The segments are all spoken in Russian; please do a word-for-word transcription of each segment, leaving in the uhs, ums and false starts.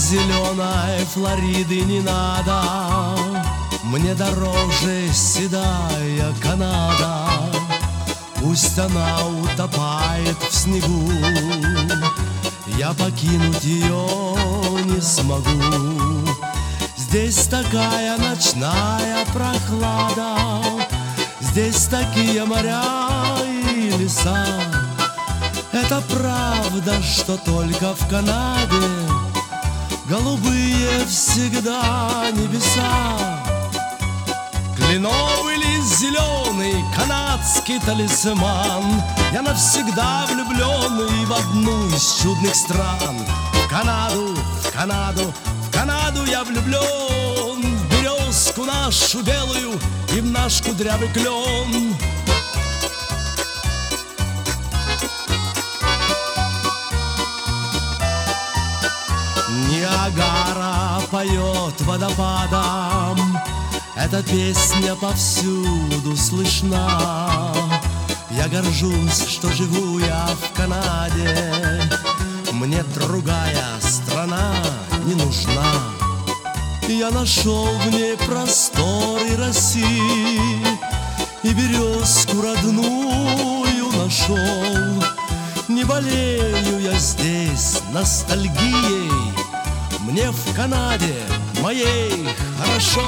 зеленой Флориды не надо, мне дороже седая Канада. Пусть она утопает в снегу, я покинуть ее не смогу. Здесь такая ночная прохлада, здесь такие моря и леса. Это правда, что только в Канаде голубые всегда небеса. Кленовый лист зеленый, канадский талисман, я навсегда влюбленный в одну из чудных стран. В Канаду, в Канаду, в Канаду я влюблен, в березку нашу белую и в наш кудрявый клен. Ниагара поет водопадом, эта песня повсюду слышна. Я горжусь, что живу я в Канаде, мне другая страна не нужна. Я нашел в ней просторы России и березку родную нашел. Не болею я здесь ностальгией, мне в Канаде моей хорошо.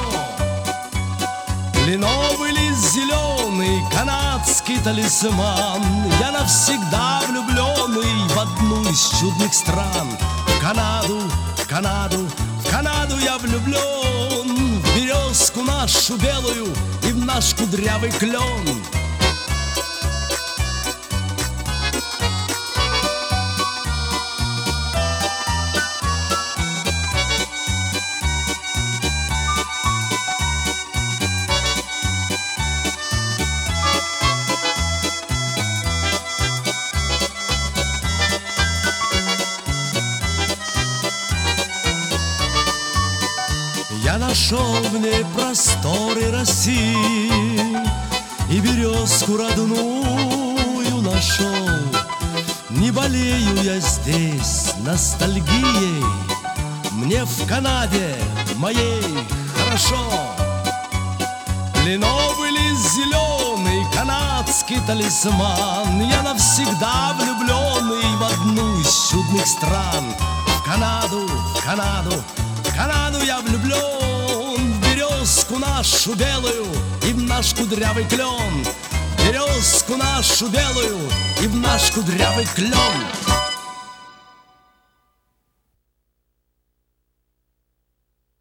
Кленовый лист зеленый, канадский талисман, я навсегда влюбленный в одну из чудных стран. В Канаду, в Канаду, в Канаду я влюблен, в березку нашу белую и в наш кудрявый клен. Я нашел в ней просторы России и березку родную нашел. Не болею я здесь ностальгией, мне в Канаде моей хорошо. Кленовый лист зеленый, канадский талисман, я навсегда влюбленный в одну из чудных стран. В Канаду, в Канаду, в Канаду я влюблен, в березку нашу белую и в наш кудрявый клен. В березку нашу белую и в наш кудрявый клен.